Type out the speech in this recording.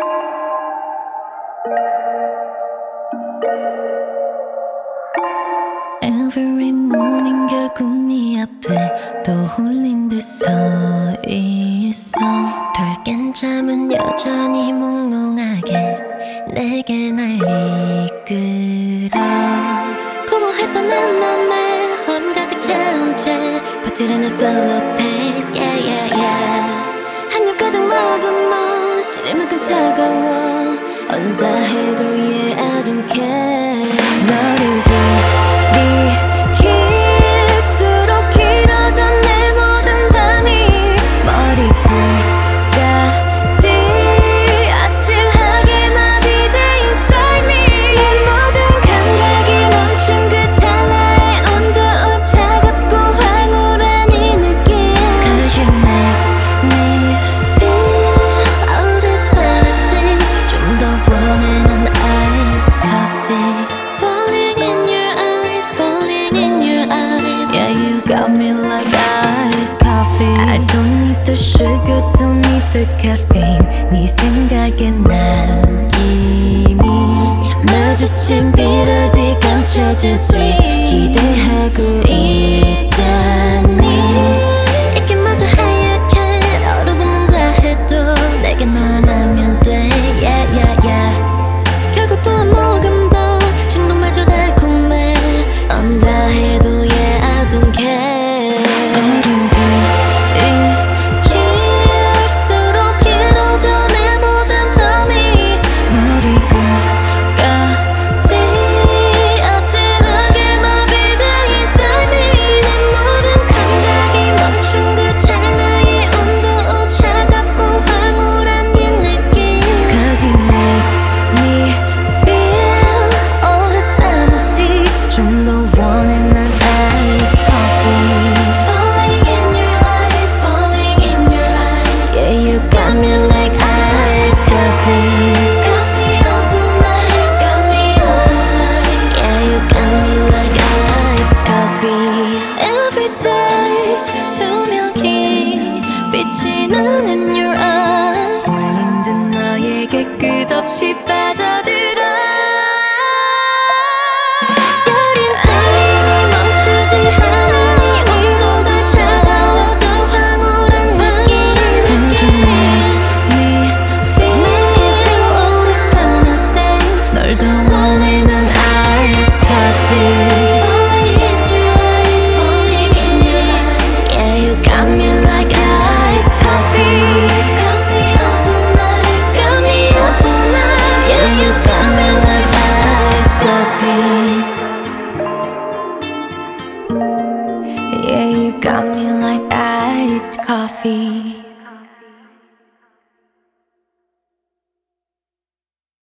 Every morning 결국 네 앞에 떠올린 듯 서 있어. 덜 깬 잠은 여전히 몽롱하게 내게 날 이끌어. 공허했던 내 맘에 얼음 가득 차온 채 퍼뜨리는 full of taste, yeah yeah yeah. 한 입 가득 먹은 뭐 시릴 만큼 차가워. 언다 해도 yeah I don't care. 너를 길수록 길어져 내 모든 밤이. 머리끝까지 아찔하게 마비돼 inside me. 내 모든 감각이 멈춘 그 찰나의 온도온 차갑고 황홀한 이 느낌. Cause you make me feel all this vanity. 좀 더 원해 난 iced coffee. Falling in your eyes, falling in your eyes. Yeah, you got me like iced coffee. I don't need the sugar, don't need the caffeine. 네 생각에 난 이미 참 마주친 비를 뒤감춰진 sweet 기대하고 있잖니. 이렇게마저 하얗게 얼어붙는다 해도 내게 너 하나면 돼, yeah yeah yeah. 결국 또 한 모금 더 중독마저 달콤해. 언다 해도 yeah I don't care. 길수록 길어져 내 모든 밤이. 머리끝까지 아찔하게 마비돼 inside me. 내 모든 감각이 멈춘 그 찰나의 온도온 차갑고 황홀한 이 느낌. Cause you make me feel all this fantasy. 좀 더 원해 난 iced coffee. Falling in your eyes, falling in your eyes. Yeah, you got me like iced coffee. Got me up all night, got me up all night. Yeah, you got me like iced coffee. Every day 투명히 빛이 나는 your eyes. 홀린 듯 너에게 끝없이 빠져들어. 여린 떨림이 멈추지 않은 이 온도가 차가워도 황홀한 느낌. And you make me feel all this fantasy. 널 더 원해 난 iced coffee. Falling in your eyes, falling in your eyes. Yeah, you got me like iced coffee. Got me up all night, got me up all night. Yeah, you got me like iced coffee. Yeah, you got me like iced coffee.